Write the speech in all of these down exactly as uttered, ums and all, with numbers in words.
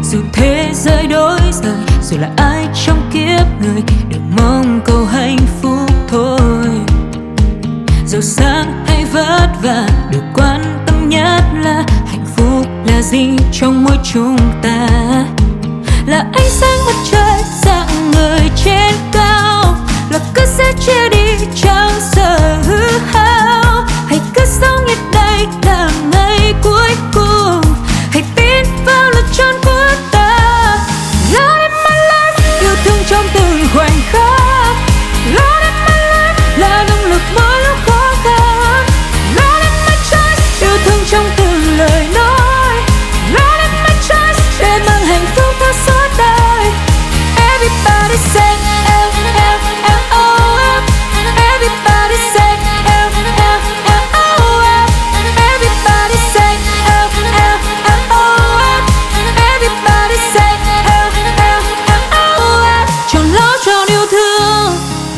Dù thế giới đổi rời, dù là ai trong kiếp người, đừng mong cầu hạnh phúc thôi. Giàu sang hay vất vả, điều quan tâm nhất là hạnh phúc là gì trong mỗi chúng ta. Là ánh sáng mặt trời dạng người trên cao, là cơn sẽ chia đi chẳng sợ hư hao. Hãy cứ sống như đây là ngày cuối cùng, hãy tin vào lựa chọn của ta. Love in my life, yêu thương trong từng khoảnh khắc. Love in my life là động lực mỗi lúc khó khăn. Love in my choice, yêu thương trong từng lời nói. Love in my choice, để mang hạnh phúc theo suốt đời. Everybody say L, L, L, O, F. Everybody say L, L, L, O, F. Everybody say L, L, L, O, F. Everybody say L, L, L, O, F. Tròn love tròn yêu thương.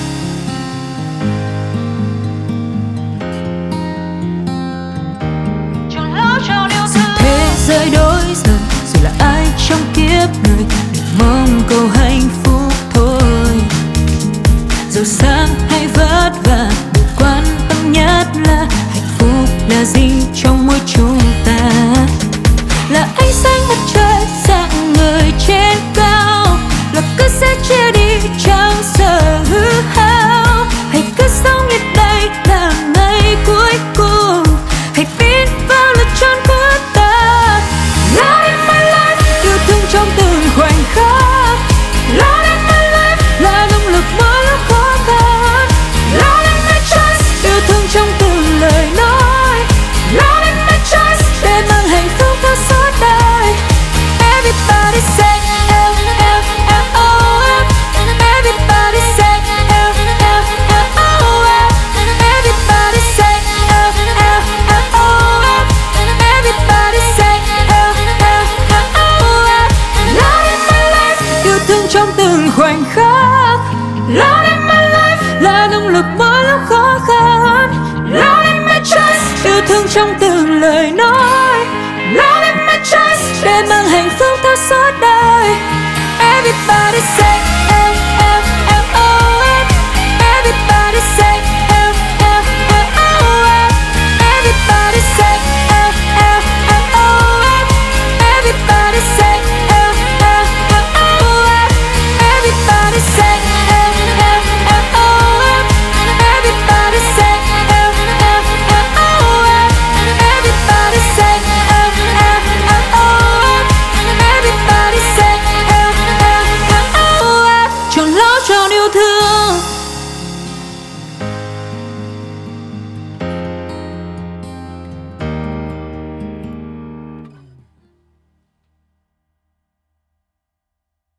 Tròn love tròn yêu thương. Dù thế giới đổi rời, dù là ai trong kiếp người, đừng mong cầu hạnh phúc thôi. Giàu sang hay vất vả, điều quan tâm nhất là hạnh phúc là gì trong mỗi chúng ta. Là ánh sáng mặt trời dạng người trên cao, là cơn sẽ chia đi chẳng sợ hư hao. Hãy cứ sống như đây là ngày cuối cùng, hãy tin vào lựa chọn của ta. Love in my life, yêu thương trong từng khoảnh khắc. Love in my life là động lực mỗi lúc khó khăn. Love in my choice, yêu thương trong từng lời nói. Love in my choice, để mang hạnh phúc theo suốt đời. Everybody say L, L, L, O, F. Everybody say L, L, L, O, F. Everybody say L, L, L, O, F. Everybody say L, L, L, O, F. Love in my life, yêu thương trong từng khoảnh khắc. Love in my life là động lực mỗi lúc khó khăn. Love in my choice, yêu thương trong từng lời nói. Love in my choice, để mang hạnh phúc theo suốt đời. Everybody say L, L, L, O, F. Everybody say